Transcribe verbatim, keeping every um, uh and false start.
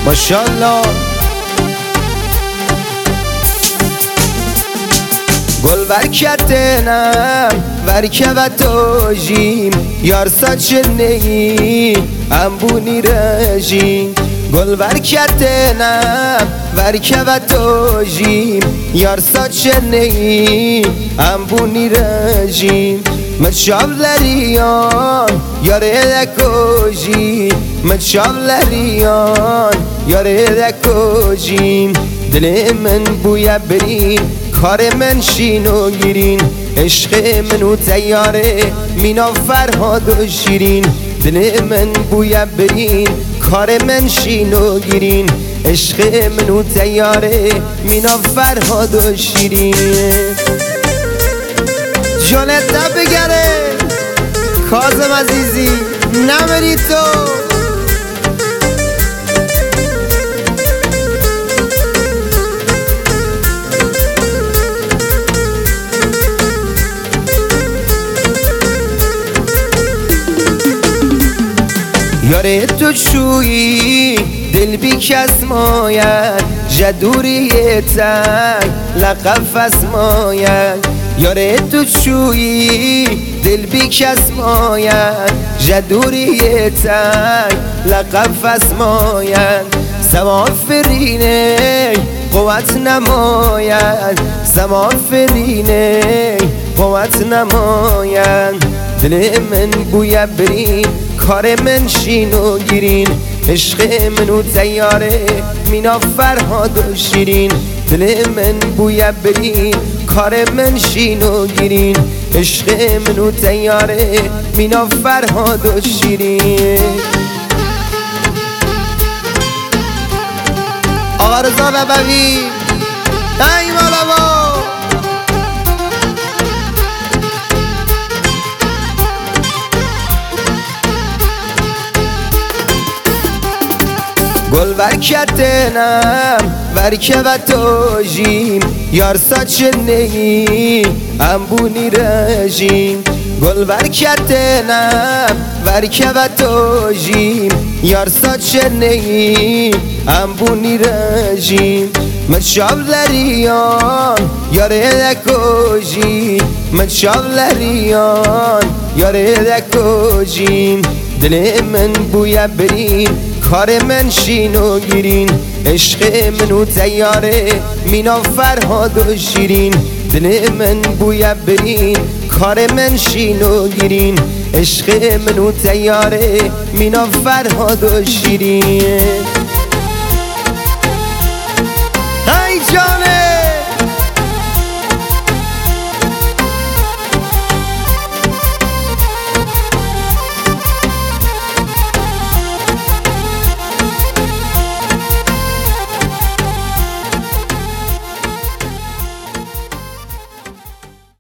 ماشاءالله. گل برکتنم ورکبت آجیم یار saçını ambuni rejim. گل برکتنم ورکبت آجیم یار saçını ambuni rejim. متشابلریان یاره دکوجی متشابلریان یاره دکوجیم. دل من بویا برین کار من شینو گیرین عشق منو تیاره مینا فرهاد و شیرین. دل من بویا برین کار من شینو گیرین عشق منو تیاره مینا فرهاد و شیرین. جانت بگره کاظم عزیزی نمری تو. یاره تو شویی دل بی کس ماید جدوری تنگ لقب فس ماید. یاره تو شویی دل بی کس ماید جدوری تنگ لقب فس ماید. سما فرینه قوت نماید سما فرینه قوت نماید. دل من بویا برین کار من شینو گیرین عشق منو تیاره مینا فرهاد و شیرین. دل من بویا برین کار من شینو گیرین عشق منو تیاره مینا فرهاد و شیرین. آقا رضا نبوی ای مالا گل برکتنم ورکبت آجیم یار saçını ambuni rejim. گل برکتنم ورکبت آجیم یار saçını ambuni rejim. متشابلریان یاره دکوجی متشابلریان یاره دکوجیم. دل من بویا برین کار من شینو گیرین عشق منو تیاره مینا فرهاد و شیرین. دل من بویا برین کار من شینو گیرین عشق منو تیاره مینا فرهاد و شیرین. ای جانه